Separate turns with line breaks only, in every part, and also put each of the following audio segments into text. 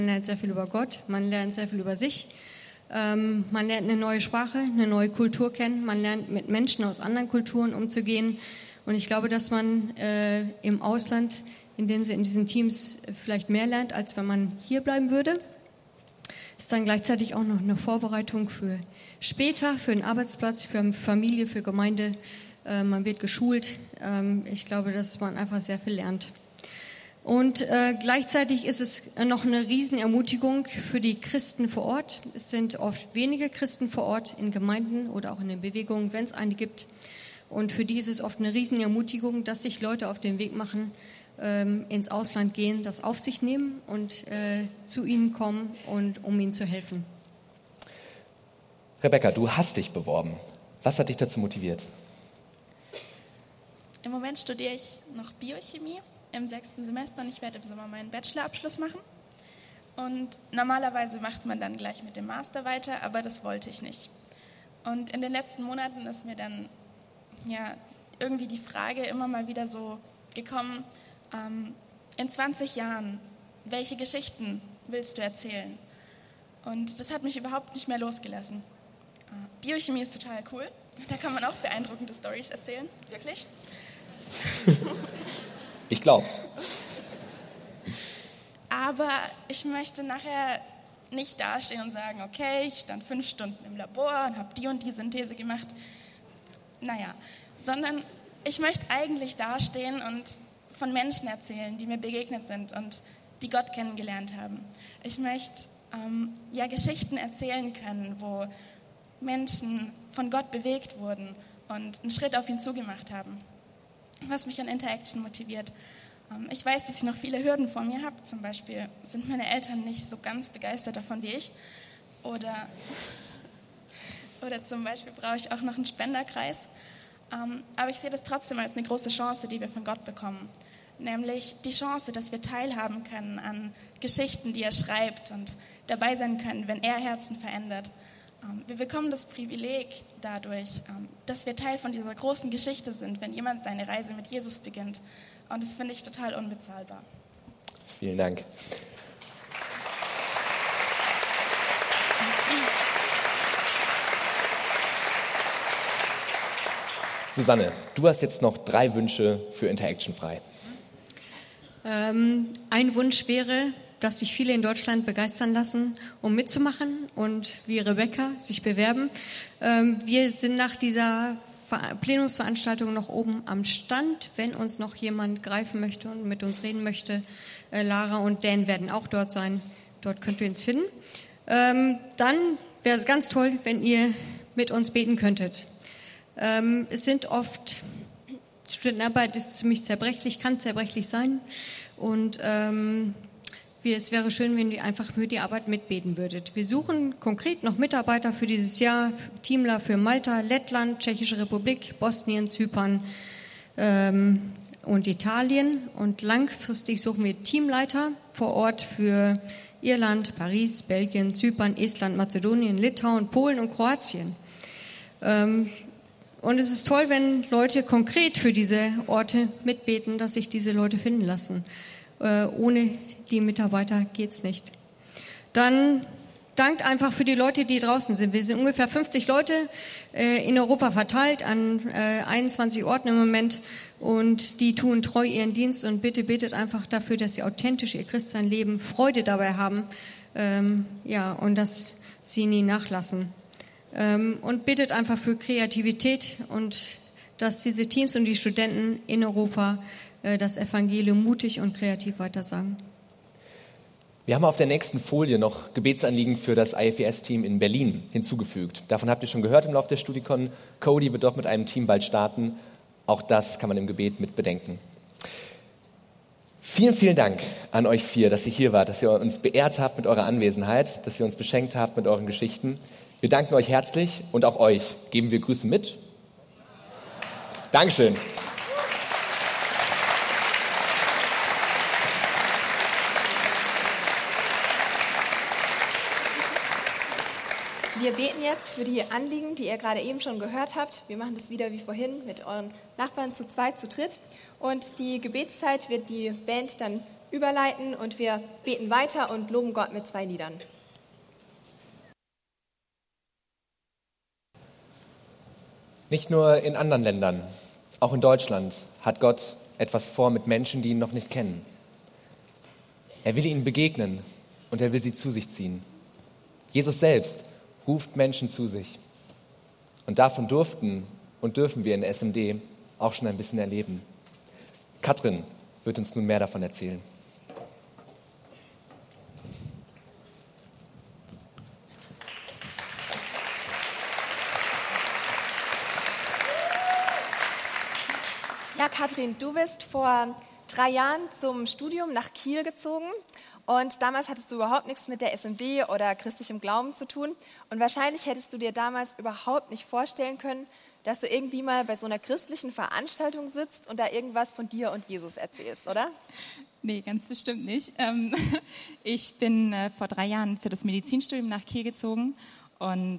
Man lernt sehr viel über Gott, man lernt sehr viel über sich. Man lernt eine neue Sprache, eine neue Kultur kennen. Man lernt mit Menschen aus anderen Kulturen umzugehen. Und ich glaube, dass man im Ausland, in diesen Teams vielleicht mehr lernt, als wenn man hier bleiben würde. Ist dann gleichzeitig auch noch eine Vorbereitung für später, für den Arbeitsplatz, für Familie, für Gemeinde. Man wird geschult. Ich glaube, dass man einfach sehr viel lernt. Und gleichzeitig ist es noch eine Riesenermutigung für die Christen vor Ort. Es sind oft wenige Christen vor Ort in Gemeinden oder auch in den Bewegungen, wenn es eine gibt. Und für die ist es oft eine Riesenermutigung, dass sich Leute auf den Weg machen, ins Ausland gehen, das auf sich nehmen und zu ihnen kommen und um ihnen zu helfen.
Rebecca, du hast dich beworben. Was hat dich dazu motiviert?
Im Moment studiere ich noch Biochemie im 6. Semester und ich werde im Sommer meinen Bachelorabschluss machen. Und normalerweise macht man dann gleich mit dem Master weiter, aber das wollte ich nicht. Und in den letzten Monaten ist mir dann irgendwie die Frage immer mal wieder so gekommen, in 20 Jahren, welche Geschichten willst du erzählen? Und das hat mich überhaupt nicht mehr losgelassen. Biochemie ist total cool, da kann man auch beeindruckende Storys erzählen, wirklich.
Ich glaub's.
Aber ich möchte nachher nicht dastehen und sagen, okay, ich stand 5 Stunden im Labor und habe die und die Synthese gemacht. Sondern ich möchte eigentlich dastehen und von Menschen erzählen, die mir begegnet sind und die Gott kennengelernt haben. Ich möchte Geschichten erzählen können, wo Menschen von Gott bewegt wurden und einen Schritt auf ihn zugemacht haben. Was mich an Interaction motiviert. Ich weiß, dass ich noch viele Hürden vor mir habe. Zum Beispiel sind meine Eltern nicht so ganz begeistert davon wie ich. Oder zum Beispiel brauche ich auch noch einen Spenderkreis. Aber ich sehe das trotzdem als eine große Chance, die wir von Gott bekommen. Nämlich die Chance, dass wir teilhaben können an Geschichten, die er schreibt und dabei sein können, wenn er Herzen verändert. Wir bekommen das Privileg dadurch, dass wir Teil von dieser großen Geschichte sind, wenn jemand seine Reise mit Jesus beginnt. Und das finde ich total unbezahlbar.
Vielen Dank. Susanne, du hast jetzt noch 3 Wünsche für Interaction frei.
Ein Wunsch wäre, dass sich viele in Deutschland begeistern lassen, um mitzumachen und wie Rebecca sich bewerben. Wir sind nach dieser Plenumsveranstaltung noch oben am Stand. Wenn uns noch jemand greifen möchte und mit uns reden möchte, Lara und Dan werden auch dort sein. Dort könnt ihr uns finden. Dann wäre es ganz toll, wenn ihr mit uns beten könntet. Es sind oft, Studentenarbeit ist ziemlich zerbrechlich, kann zerbrechlich sein. Und es wäre schön, wenn ihr einfach für die Arbeit mitbeten würdet. Wir suchen konkret noch Mitarbeiter für dieses Jahr, Teamler für Malta, Lettland, Tschechische Republik, Bosnien, Zypern und Italien. Und langfristig suchen wir Teamleiter vor Ort für Irland, Paris, Belgien, Zypern, Estland, Mazedonien, Litauen, Polen und Kroatien. Und es ist toll, wenn Leute konkret für diese Orte mitbeten, dass sich diese Leute finden lassen. Ohne die Mitarbeiter geht's nicht. Dann dankt einfach für die Leute, die draußen sind. Wir sind ungefähr 50 Leute in Europa verteilt an 21 Orten im Moment und die tun treu ihren Dienst und bitte betet einfach dafür, dass sie authentisch ihr Christsein leben, Freude dabei haben, und dass sie nie nachlassen. Und bittet einfach für Kreativität und dass diese Teams und die Studenten in Europa das Evangelium mutig und kreativ weitersagen.
Wir haben auf der nächsten Folie noch Gebetsanliegen für das IFES-Team in Berlin hinzugefügt. Davon habt ihr schon gehört im Laufe der Studicon. Cody wird dort mit einem Team bald starten. Auch das kann man im Gebet mit bedenken. Vielen, vielen Dank an euch 4, dass ihr hier wart, dass ihr uns beehrt habt mit eurer Anwesenheit, dass ihr uns beschenkt habt mit euren Geschichten. Wir danken euch herzlich und auch euch geben wir Grüße mit. Dankeschön.
Wir beten jetzt für die Anliegen, die ihr gerade eben schon gehört habt. Wir machen das wieder wie vorhin mit euren Nachbarn zu zweit, zu dritt. Und die Gebetszeit wird die Band dann überleiten und wir beten weiter und loben Gott mit 2 Liedern.
Nicht nur in anderen Ländern, auch in Deutschland hat Gott etwas vor mit Menschen, die ihn noch nicht kennen. Er will ihnen begegnen und er will sie zu sich ziehen. Jesus selbst ruft Menschen zu sich. Und davon durften und dürfen wir in der SMD auch schon ein bisschen erleben. Katrin wird uns nun mehr davon erzählen.
Ja, Katrin, du bist vor 3 Jahren zum Studium nach Kiel gezogen und damals hattest du überhaupt nichts mit der SMD oder christlichem Glauben zu tun und wahrscheinlich hättest du dir damals überhaupt nicht vorstellen können, dass du irgendwie mal bei so einer christlichen Veranstaltung sitzt und da irgendwas von dir und Jesus erzählst, oder?
Nee, ganz bestimmt nicht. Ich bin vor 3 Jahren für das Medizinstudium nach Kiel gezogen und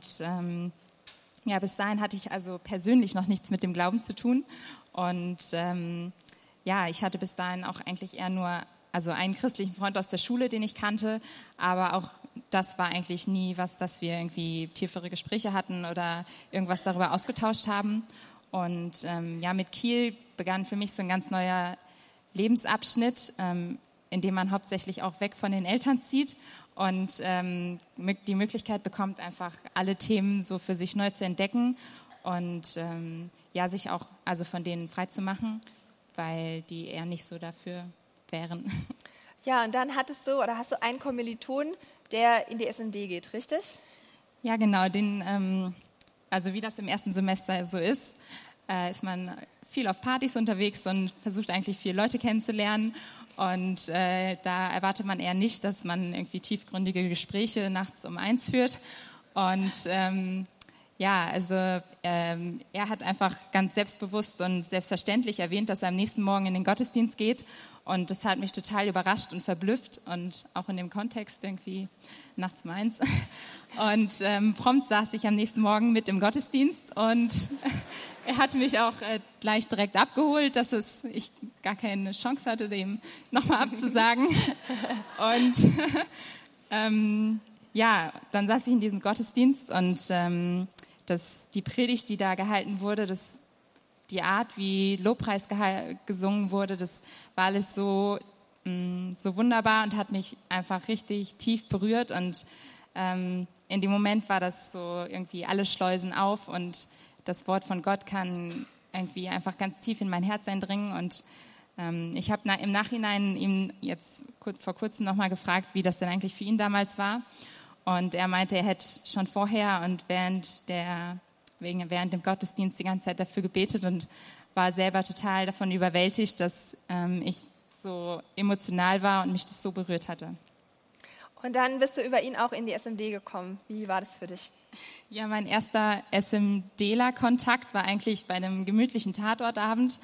ja, bis dahin hatte ich also persönlich noch nichts mit dem Glauben zu tun. Und ja, ich hatte bis dahin auch eigentlich eher nur einen christlichen Freund aus der Schule, den ich kannte, aber auch das war eigentlich nie was, dass wir irgendwie tiefere Gespräche hatten oder irgendwas darüber ausgetauscht haben. Und ja, mit Kiel begann für mich so ein ganz neuer Lebensabschnitt, in dem man hauptsächlich auch weg von den Eltern zieht und die Möglichkeit bekommt, einfach alle Themen so für sich neu zu entdecken und ja, sich auch von denen frei zu machen, weil die eher nicht so dafür wären.
Ja, und dann hast du einen Kommiliton, der in die SMD geht, richtig?
Ja, genau. Also wie das im ersten Semester so ist man viel auf Partys unterwegs und versucht eigentlich viele Leute kennenzulernen. Und da erwartet man eher nicht, dass man irgendwie tiefgründige Gespräche nachts um 1 führt. Und ja, also er hat einfach ganz selbstbewusst und selbstverständlich erwähnt, dass er am nächsten Morgen in den Gottesdienst geht. Und das hat mich total überrascht und verblüfft und auch in dem Kontext irgendwie nachts um 1. Und prompt saß ich am nächsten Morgen mit im Gottesdienst und er hat mich auch gleich direkt abgeholt, dass ich gar keine Chance hatte, dem nochmal abzusagen. Und ja, dann saß ich in diesem Gottesdienst und die Predigt, die da gehalten wurde, die Art, wie Lobpreis gesungen wurde, das war alles so wunderbar und hat mich einfach richtig tief berührt. Und in dem Moment war das so irgendwie alle Schleusen auf und das Wort von Gott kann irgendwie einfach ganz tief in mein Herz eindringen. Und ich habe im Nachhinein ihn jetzt vor kurzem nochmal gefragt, wie das denn eigentlich für ihn damals war. Und er meinte, er hätte schon vorher und während dem Gottesdienst die ganze Zeit dafür gebetet und war selber total davon überwältigt, dass ich so emotional war und mich das so berührt hatte.
Und dann bist du über ihn auch in die SMD gekommen. Wie war das für dich?
Ja, mein erster SMDler-Kontakt war eigentlich bei einem gemütlichen Tatortabend.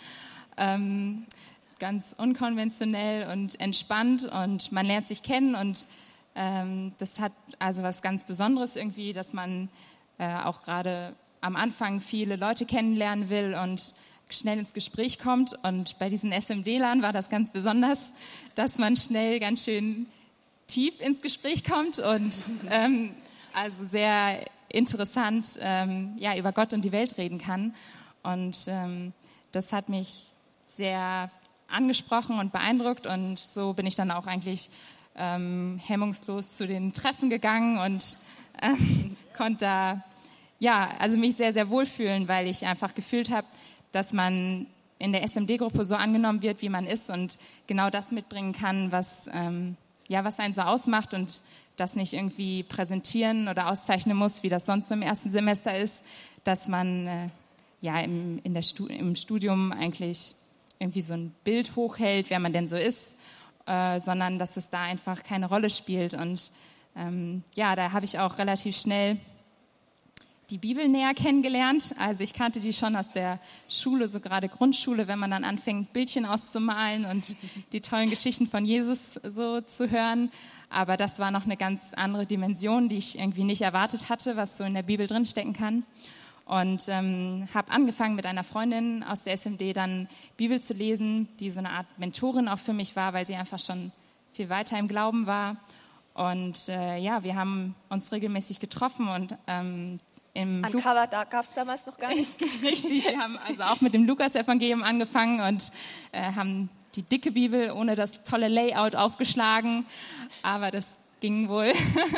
Ganz unkonventionell und entspannt und man lernt sich kennen und das hat also was ganz Besonderes irgendwie, dass man auch gerade am Anfang viele Leute kennenlernen will und schnell ins Gespräch kommt. Und bei diesen SMD-Lern war das ganz besonders, dass man schnell ganz schön tief ins Gespräch kommt und also sehr interessant über Gott und die Welt reden kann. Und das hat mich sehr angesprochen und beeindruckt und so bin ich dann auch eigentlich hemmungslos zu den Treffen gegangen und konnte da mich sehr, sehr wohlfühlen, weil ich einfach gefühlt habe, dass man in der SMD-Gruppe so angenommen wird, wie man ist und genau das mitbringen kann, was einen so ausmacht und das nicht irgendwie präsentieren oder auszeichnen muss, wie das sonst im ersten Semester ist, dass man im Studium eigentlich irgendwie so ein Bild hochhält, wer man denn so ist, sondern dass es da einfach keine Rolle spielt. Und da habe ich auch relativ schnell die Bibel näher kennengelernt. Also ich kannte die schon aus der Schule, so gerade Grundschule, wenn man dann anfängt, Bildchen auszumalen und die tollen Geschichten von Jesus so zu hören. Aber das war noch eine ganz andere Dimension, die ich irgendwie nicht erwartet hatte, was so in der Bibel drinstecken kann. Und habe angefangen mit einer Freundin aus der SMD dann Bibel zu lesen, die so eine Art Mentorin auch für mich war, weil sie einfach schon viel weiter im Glauben war. Und wir haben uns regelmäßig getroffen und
Uncover gab es damals noch gar nicht.
Richtig, wir haben also auch mit dem Lukas-Evangelium angefangen und haben die dicke Bibel ohne das tolle Layout aufgeschlagen, aber das ging wohl.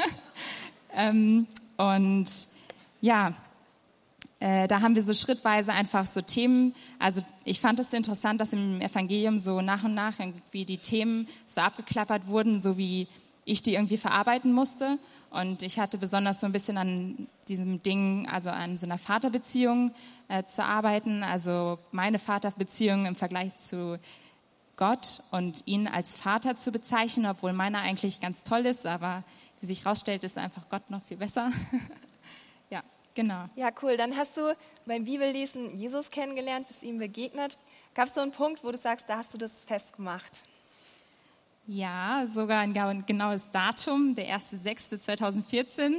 Da haben wir so schrittweise einfach so Themen, also ich fand es interessant, dass im Evangelium so nach und nach irgendwie die Themen so abgeklappert wurden, so wie ich die irgendwie verarbeiten musste. Und ich hatte besonders so ein bisschen an diesem Ding, also an so einer Vaterbeziehung zu arbeiten, also meine Vaterbeziehung im Vergleich zu Gott und ihn als Vater zu bezeichnen, obwohl meiner eigentlich ganz toll ist, aber wie sich herausstellt, ist einfach Gott noch viel besser. Ja, genau.
Ja, cool. Dann hast du beim Bibellesen Jesus kennengelernt, bist ihm begegnet. Gab es so einen Punkt, wo du sagst, da hast du das festgemacht?
Ja, sogar ein genaues Datum, der 1.6.2014.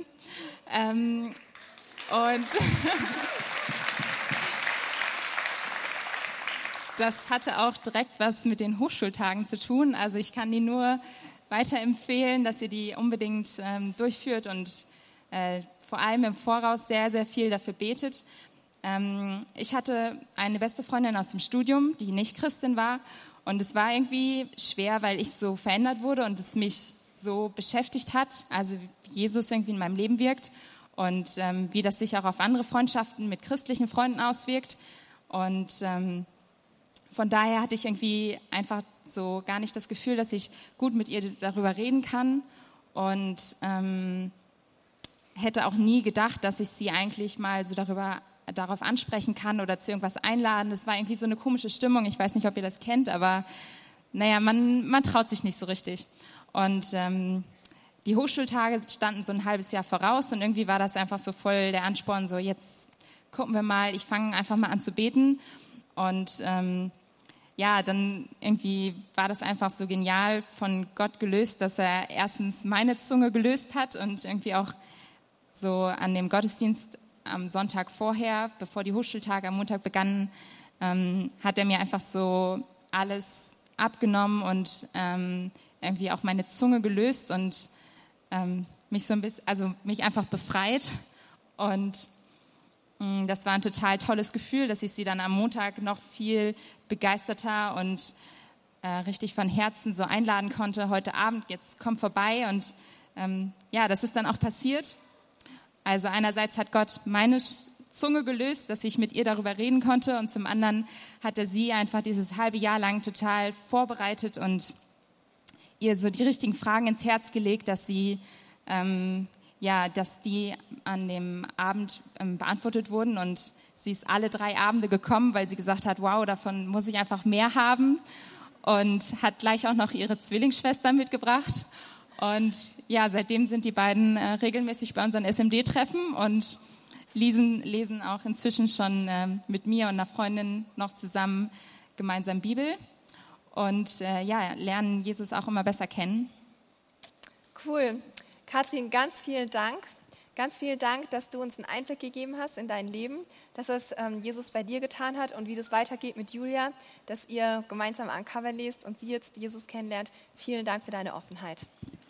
Das hatte auch direkt was mit den Hochschultagen zu tun. Also ich kann die nur weiterempfehlen, dass ihr die unbedingt durchführt und vor allem im Voraus sehr, sehr viel dafür betet. Ich hatte eine beste Freundin aus dem Studium, die nicht Christin war. Und es war irgendwie schwer, weil ich so verändert wurde und es mich so beschäftigt hat, also wie Jesus irgendwie in meinem Leben wirkt und wie das sich auch auf andere Freundschaften mit christlichen Freunden auswirkt. Und von daher hatte ich irgendwie einfach so gar nicht das Gefühl, dass ich gut mit ihr darüber reden kann und hätte auch nie gedacht, dass ich sie eigentlich mal so darauf ansprechen kann oder zu irgendwas einladen. Das war irgendwie so eine komische Stimmung. Ich weiß nicht, ob ihr das kennt, aber man traut sich nicht so richtig. Und die Hochschultage standen so ein halbes Jahr voraus und irgendwie war das einfach so voll der Ansporn, so jetzt gucken wir mal, ich fange einfach mal an zu beten. Und dann irgendwie war das einfach so genial von Gott gelöst, dass er erstens meine Zunge gelöst hat und irgendwie auch so an dem Gottesdienst am Sonntag vorher, bevor die Hochschultage am Montag begannen, hat er mir einfach so alles abgenommen und irgendwie auch meine Zunge gelöst und mich so ein bisschen, also mich einfach befreit. Und das war ein total tolles Gefühl, dass ich sie dann am Montag noch viel begeisterter und richtig von Herzen so einladen konnte. Heute Abend, jetzt komm vorbei. Und das ist dann auch passiert. Also einerseits hat Gott meine Zunge gelöst, dass ich mit ihr darüber reden konnte und zum anderen hat er sie einfach dieses halbe Jahr lang total vorbereitet und ihr so die richtigen Fragen ins Herz gelegt, dass sie, dass die an dem Abend beantwortet wurden und sie ist alle 3 Abende gekommen, weil sie gesagt hat, wow, davon muss ich einfach mehr haben und hat gleich auch noch ihre Zwillingsschwester mitgebracht. Und ja, seitdem sind die beiden regelmäßig bei unseren SMD-Treffen und lesen auch inzwischen schon mit mir und einer Freundin noch zusammen gemeinsam Bibel und lernen Jesus auch immer besser kennen.
Cool. Katrin, ganz vielen Dank. Ganz vielen Dank, dass du uns einen Einblick gegeben hast in dein Leben, dass es Jesus bei dir getan hat und wie das weitergeht mit Julia, dass ihr gemeinsam Uncover lest und sie jetzt Jesus kennenlernt. Vielen Dank für deine Offenheit.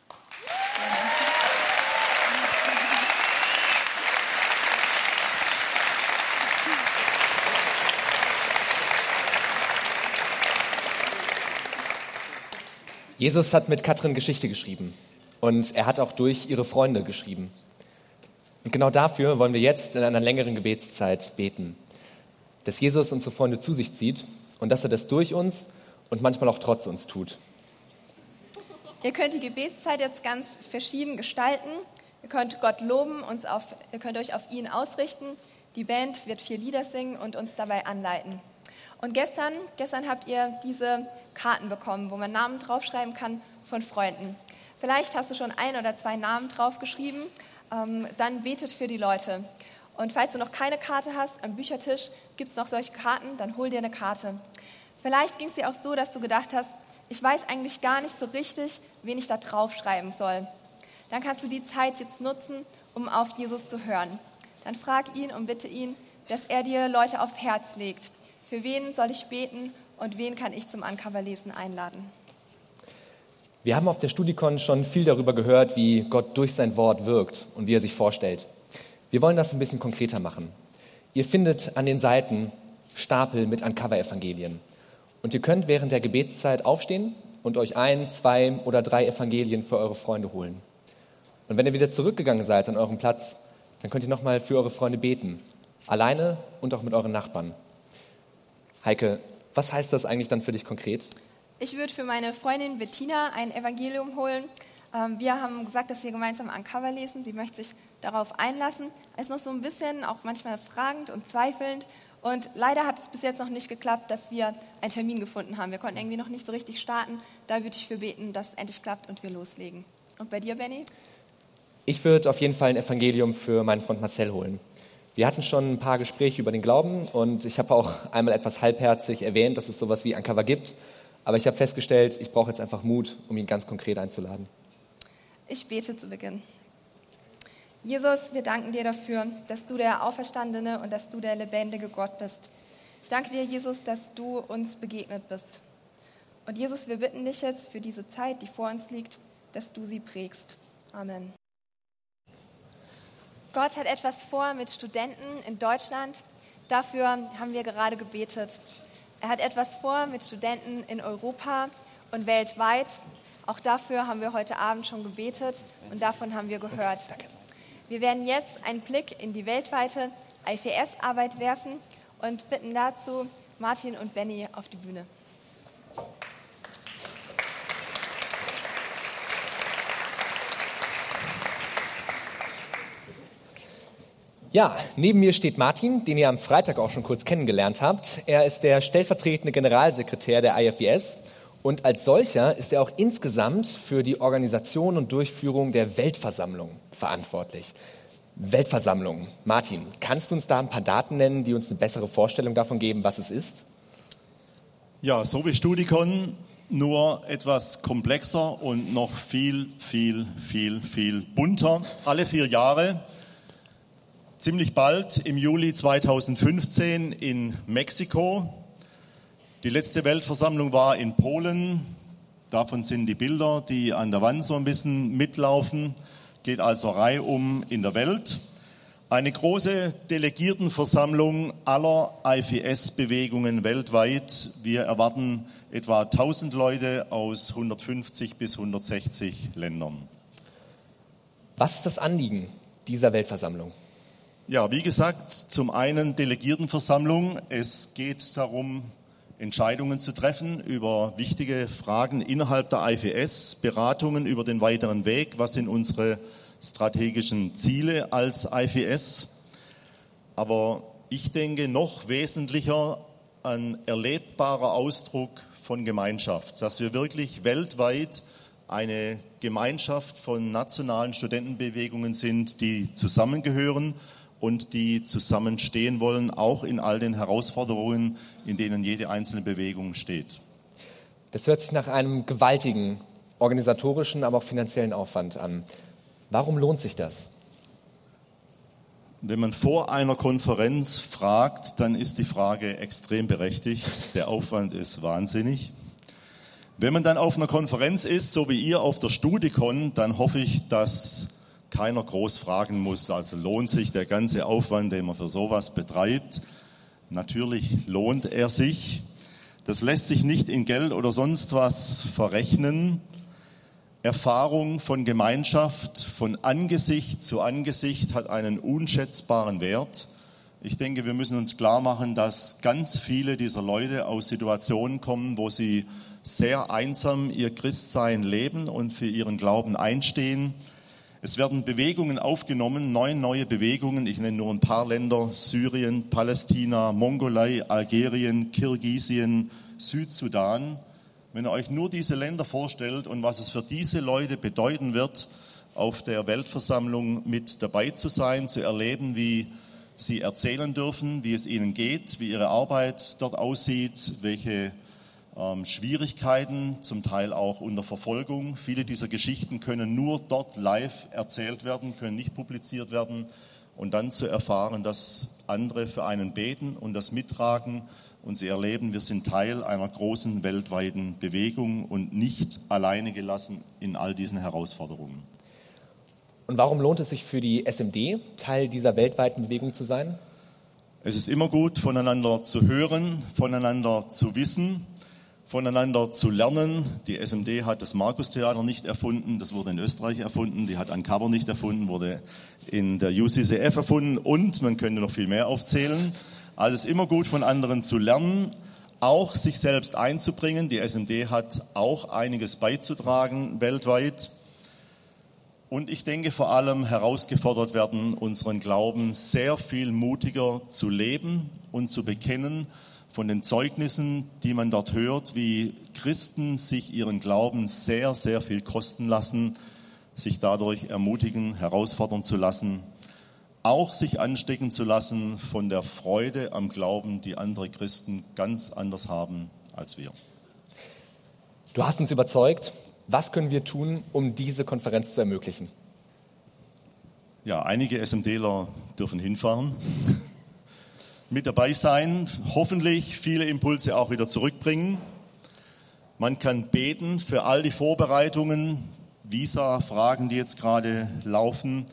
Jesus hat mit Katrin Geschichte geschrieben und er hat auch durch ihre Freunde geschrieben. Und genau dafür wollen wir jetzt in einer längeren Gebetszeit beten, dass Jesus unsere Freunde zu sich zieht und dass er das durch uns und manchmal auch trotz uns tut.
Ihr könnt die Gebetszeit jetzt ganz verschieden gestalten. Ihr könnt Gott loben, ihr könnt euch auf ihn ausrichten. Die Band wird 4 Lieder singen und uns dabei anleiten. Und gestern habt ihr diese Karten bekommen, wo man Namen draufschreiben kann von Freunden. Vielleicht hast du schon 1 oder 2 Namen draufgeschrieben. Dann betet für die Leute. Und falls du noch keine Karte hast, am Büchertisch gibt es noch solche Karten, dann hol dir eine Karte. Vielleicht ging es dir auch so, dass du gedacht hast, ich weiß eigentlich gar nicht so richtig, wen ich da draufschreiben soll. Dann kannst du die Zeit jetzt nutzen, um auf Jesus zu hören. Dann frag ihn und bitte ihn, dass er dir Leute aufs Herz legt. Für wen soll ich beten und wen kann ich zum Uncover-Lesen einladen?
Wir haben auf der StudiCon schon viel darüber gehört, wie Gott durch sein Wort wirkt und wie er sich vorstellt. Wir wollen das ein bisschen konkreter machen. Ihr findet an den Seiten Stapel mit Uncover-Evangelien. Und ihr könnt während der Gebetszeit aufstehen und euch 1, 2 oder 3 Evangelien für eure Freunde holen. Und wenn ihr wieder zurückgegangen seid an eurem Platz, dann könnt ihr nochmal für eure Freunde beten. Alleine und auch mit euren Nachbarn. Heike, was heißt das eigentlich dann für dich konkret?
Ich würde für meine Freundin Bettina ein Evangelium holen. Wir haben gesagt, dass wir gemeinsam Uncover lesen. Sie möchte sich darauf einlassen. Es ist noch so ein bisschen, auch manchmal fragend und zweifelnd. Und leider hat es bis jetzt noch nicht geklappt, dass wir einen Termin gefunden haben. Wir konnten irgendwie noch nicht so richtig starten. Da würde ich für beten, dass es endlich klappt und wir loslegen. Und bei dir, Benny?
Ich würde auf jeden Fall ein Evangelium für meinen Freund Marcel holen. Wir hatten schon ein paar Gespräche über den Glauben und ich habe auch einmal etwas halbherzig erwähnt, dass es sowas wie Uncover gibt. Aber ich habe festgestellt, ich brauche jetzt einfach Mut, um ihn ganz konkret einzuladen.
Ich bete zu Beginn. Jesus, wir danken dir dafür, dass du der Auferstandene und dass du der lebendige Gott bist. Ich danke dir, Jesus, dass du uns begegnet bist. Und Jesus, wir bitten dich jetzt für diese Zeit, die vor uns liegt, dass du sie prägst. Amen. Gott hat etwas vor mit Studenten in Deutschland. Dafür haben wir gerade gebetet. Er hat etwas vor mit Studenten in Europa und weltweit. Auch dafür haben wir heute Abend schon gebetet und davon haben wir gehört. Wir werden jetzt einen Blick in die weltweite IFS-Arbeit werfen und bitten dazu Martin und Benny auf die Bühne.
Ja, neben mir steht Martin, den ihr am Freitag auch schon kurz kennengelernt habt. Er ist der stellvertretende Generalsekretär der IFES und als solcher ist er auch insgesamt für die Organisation und Durchführung der Weltversammlung verantwortlich. Weltversammlung. Martin, kannst du uns da ein paar Daten nennen, die uns eine bessere Vorstellung davon geben, was es ist?
Ja, so wie StudiCon, nur etwas komplexer und noch viel bunter. Alle 4 Jahre. Ziemlich bald im Juli 2015 in Mexiko. Die letzte Weltversammlung war in Polen. Davon sind die Bilder, die an der Wand so ein bisschen mitlaufen. Geht also reihum in der Welt. Eine große Delegiertenversammlung aller IFES-Bewegungen weltweit. Wir erwarten etwa 1000 Leute aus 150 bis 160 Ländern.
Was ist das Anliegen dieser Weltversammlung?
Ja, wie gesagt, zum einen Delegiertenversammlung. Es geht darum, Entscheidungen zu treffen über wichtige Fragen innerhalb der IFES, Beratungen über den weiteren Weg, was sind unsere strategischen Ziele als IFES. Aber ich denke, noch wesentlicher ein erlebbarer Ausdruck von Gemeinschaft, dass wir wirklich weltweit eine Gemeinschaft von nationalen Studentenbewegungen sind, die zusammengehören und die zusammenstehen wollen, auch in all den Herausforderungen, in denen jede einzelne Bewegung steht.
Das hört sich nach einem gewaltigen organisatorischen, aber auch finanziellen Aufwand an. Warum lohnt sich das?
Wenn man vor einer Konferenz fragt, dann ist die Frage extrem berechtigt. Der Aufwand ist wahnsinnig. Wenn man dann auf einer Konferenz ist, so wie ihr auf der StudiCon, dann hoffe ich, dass keiner groß fragen muss, also lohnt sich der ganze Aufwand, den man für sowas betreibt? Natürlich lohnt er sich. Das lässt sich nicht in Geld oder sonst was verrechnen. Erfahrung von Gemeinschaft, von Angesicht zu Angesicht hat einen unschätzbaren Wert. Ich denke, wir müssen uns klar machen, dass ganz viele dieser Leute aus Situationen kommen, wo sie sehr einsam ihr Christsein leben und für ihren Glauben einstehen. Es werden Bewegungen aufgenommen, 9 neue Bewegungen, ich nenne nur ein paar Länder, Syrien, Palästina, Mongolei, Algerien, Kirgisien, Südsudan. Wenn ihr euch nur diese Länder vorstellt und was es für diese Leute bedeuten wird, auf der Weltversammlung mit dabei zu sein, zu erleben, wie sie erzählen dürfen, wie es ihnen geht, wie ihre Arbeit dort aussieht, welche Schwierigkeiten, zum Teil auch unter Verfolgung. Viele dieser Geschichten können nur dort live erzählt werden, können nicht publiziert werden. Und dann zu erfahren, dass andere für einen beten und das mittragen, und sie erleben, wir sind Teil einer großen weltweiten Bewegung und nicht alleine gelassen in all diesen Herausforderungen.
Und warum lohnt es sich für die SMD, Teil dieser weltweiten Bewegung zu sein?
Es ist immer gut, voneinander zu hören, voneinander zu wissen, voneinander zu lernen. Die SMD hat das Markus-Theater nicht erfunden, das wurde in Österreich erfunden. Die hat Uncover nicht erfunden, wurde in der UCCF erfunden und man könnte noch viel mehr aufzählen. Also es ist immer gut, von anderen zu lernen, auch sich selbst einzubringen. Die SMD hat auch einiges beizutragen weltweit. Und ich denke vor allem herausgefordert werden, unseren Glauben sehr viel mutiger zu leben und zu bekennen, von den Zeugnissen, die man dort hört, wie Christen sich ihren Glauben sehr, sehr viel kosten lassen, sich dadurch ermutigen, herausfordern zu lassen, auch sich anstecken zu lassen von der Freude am Glauben, die andere Christen ganz anders haben als wir.
Du hast uns überzeugt. Was können wir tun, um diese Konferenz zu ermöglichen?
Ja, einige SMDler dürfen hinfahren. Mit dabei sein, hoffentlich viele Impulse auch wieder zurückbringen. Man kann beten für all die Vorbereitungen, Visa-Fragen, die jetzt gerade laufen,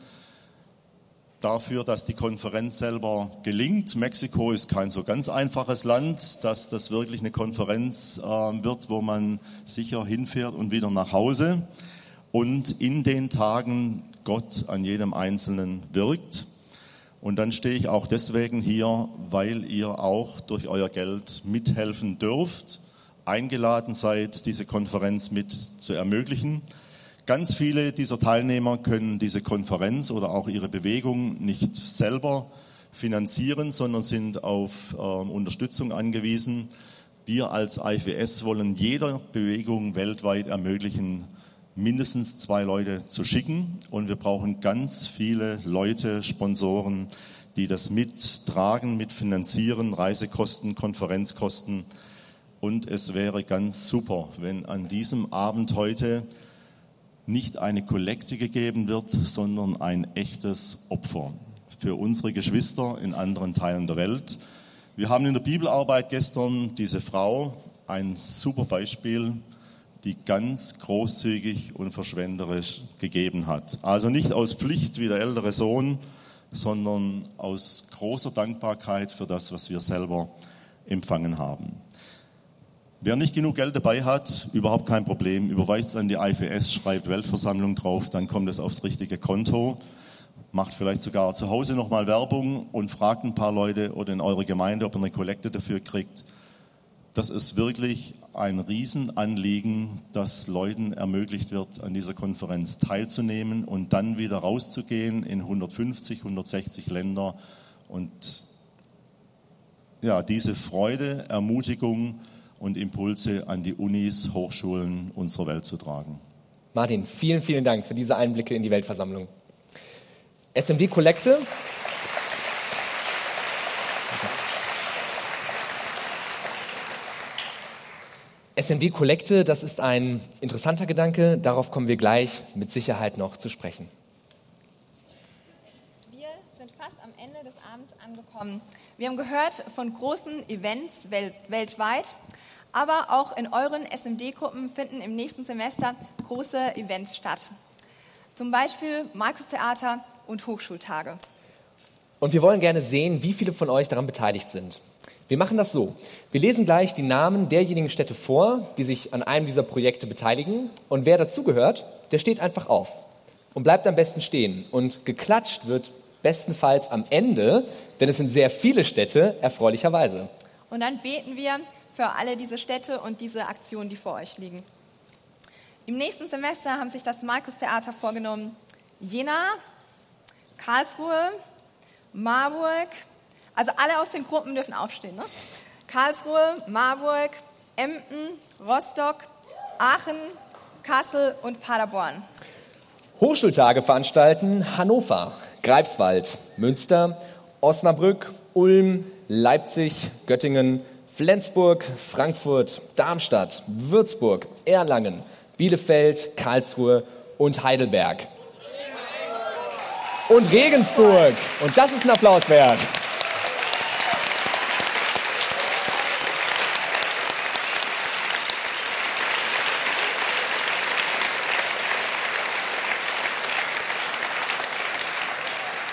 dafür, dass die Konferenz selber gelingt. Mexiko ist kein so ganz einfaches Land, dass das wirklich eine Konferenz wird, wo man sicher hinfährt und wieder nach Hause. Und in den Tagen Gott an jedem Einzelnen wirkt. Und dann stehe ich auch deswegen hier, weil ihr auch durch euer Geld mithelfen dürft, eingeladen seid, diese Konferenz mit zu ermöglichen. Ganz viele dieser Teilnehmer können diese Konferenz oder auch ihre Bewegung nicht selber finanzieren, sondern sind auf Unterstützung angewiesen. Wir als IFWS wollen jeder Bewegung weltweit ermöglichen, mindestens 2 Leute zu schicken. Und wir brauchen ganz viele Leute, Sponsoren, die das mittragen, mitfinanzieren, Reisekosten, Konferenzkosten. Und es wäre ganz super, wenn an diesem Abend heute nicht eine Kollekte gegeben wird, sondern ein echtes Opfer für unsere Geschwister in anderen Teilen der Welt. Wir haben in der Bibelarbeit gestern diese Frau, ein super Beispiel, die ganz großzügig und verschwenderisch gegeben hat. Also nicht aus Pflicht wie der ältere Sohn, sondern aus großer Dankbarkeit für das, was wir selber empfangen haben. Wer nicht genug Geld dabei hat, überhaupt kein Problem, überweist es an die IFWS, schreibt Weltversammlung drauf, dann kommt es aufs richtige Konto, macht vielleicht sogar zu Hause nochmal Werbung und fragt ein paar Leute oder in eurer Gemeinde, ob ihr eine Kollekte dafür kriegt. Das ist wirklich ein Riesenanliegen, dass Leuten ermöglicht wird, an dieser Konferenz teilzunehmen und dann wieder rauszugehen in 150, 160 Länder und ja, diese Freude, Ermutigung und Impulse an die Unis, Hochschulen unserer Welt zu tragen.
Martin, vielen, vielen Dank für diese Einblicke in die Weltversammlung. SMD-Kollekte. SMD-Kollekte, das ist ein interessanter Gedanke, darauf kommen wir gleich mit Sicherheit noch zu sprechen.
Wir sind fast am Ende des Abends angekommen. Wir haben gehört von großen Events weltweit, aber auch in euren SMD-Gruppen finden im nächsten Semester große Events statt. Zum Beispiel Markus-Theater und Hochschultage.
Und wir wollen gerne sehen, wie viele von euch daran beteiligt sind. Wir machen das so. Wir lesen gleich die Namen derjenigen Städte vor, die sich an einem dieser Projekte beteiligen. Und wer dazugehört, der steht einfach auf und bleibt am besten stehen. Und geklatscht wird bestenfalls am Ende, denn es sind sehr viele Städte, erfreulicherweise.
Und dann beten wir für alle diese Städte und diese Aktionen, die vor euch liegen. Im nächsten Semester haben sich das Markus-Theater vorgenommen, Jena, Karlsruhe, Marburg, also alle aus den Gruppen dürfen aufstehen, ne? Karlsruhe, Marburg, Emden, Rostock, Aachen, Kassel und Paderborn.
Hochschultage veranstalten Hannover, Greifswald, Münster, Osnabrück, Ulm, Leipzig, Göttingen, Flensburg, Frankfurt, Darmstadt, Würzburg, Erlangen, Bielefeld, Karlsruhe und Heidelberg. Und Regensburg. Und das ist ein Applaus wert.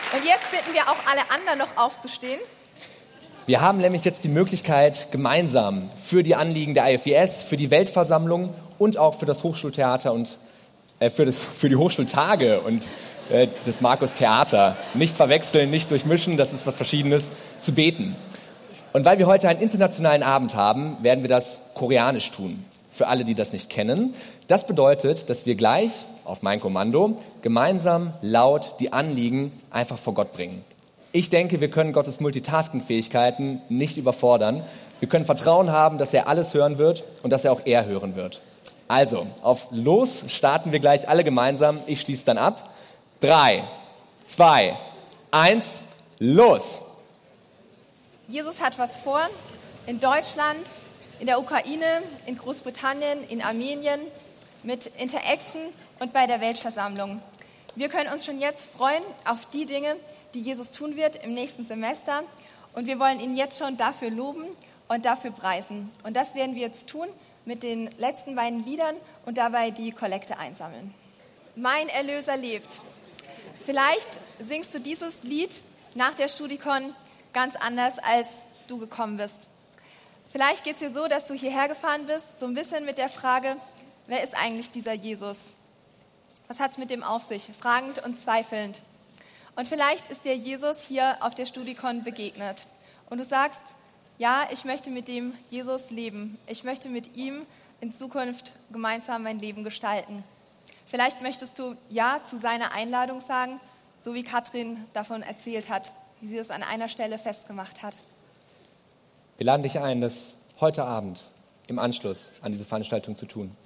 Und jetzt bitten wir auch alle anderen noch aufzustehen.
Wir haben nämlich jetzt die Möglichkeit, gemeinsam für die Anliegen der IFES, für die Weltversammlung und auch für das Hochschultheater und für die Hochschultage und das Markus Theater, nicht verwechseln, nicht durchmischen, das ist was Verschiedenes, zu beten. Und weil wir heute einen internationalen Abend haben, werden wir das koreanisch tun. Für alle, die das nicht kennen. Das bedeutet, dass wir gleich, auf mein Kommando, gemeinsam laut die Anliegen einfach vor Gott bringen. Ich denke, wir können Gottes Multitasking-Fähigkeiten nicht überfordern. Wir können Vertrauen haben, dass er alles hören wird und dass er auch hören wird. Also, auf los starten wir gleich alle gemeinsam. Ich schließe dann ab. 3, 2, 1, los!
Jesus hat was vor in Deutschland, in der Ukraine, in Großbritannien, in Armenien, mit Interaction und bei der Weltversammlung. Wir können uns schon jetzt freuen auf die Dinge, die Jesus tun wird im nächsten Semester. Und wir wollen ihn jetzt schon dafür loben und dafür preisen. Und das werden wir jetzt tun mit den letzten beiden Liedern und dabei die Kollekte einsammeln. Mein Erlöser lebt. Vielleicht singst du dieses Lied nach der Studikon ganz anders, als du gekommen bist. Vielleicht geht es dir so, dass du hierher gefahren bist, so ein bisschen mit der Frage, wer ist eigentlich dieser Jesus? Was hat es mit dem auf sich? Fragend und zweifelnd. Und vielleicht ist dir Jesus hier auf der Studikon begegnet. Und du sagst, ja, ich möchte mit dem Jesus leben. Ich möchte mit ihm in Zukunft gemeinsam mein Leben gestalten. Vielleicht möchtest du Ja zu seiner Einladung sagen, so wie Katrin davon erzählt hat, wie sie es an einer Stelle festgemacht hat.
Wir laden dich ein, das heute Abend im Anschluss an diese Veranstaltung zu tun.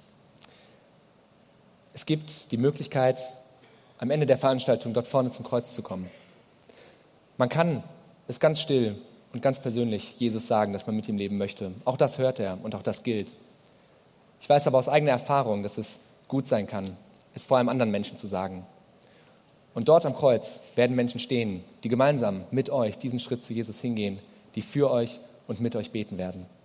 Es gibt die Möglichkeit, am Ende der Veranstaltung dort vorne zum Kreuz zu kommen. Man kann es ganz still und ganz persönlich Jesus sagen, dass man mit ihm leben möchte. Auch das hört er und auch das gilt. Ich weiß aber aus eigener Erfahrung, dass es gut sein kann, es vor einem anderen Menschen zu sagen. Und dort am Kreuz werden Menschen stehen, die gemeinsam mit euch diesen Schritt zu Jesus hingehen, die für euch und mit euch beten werden.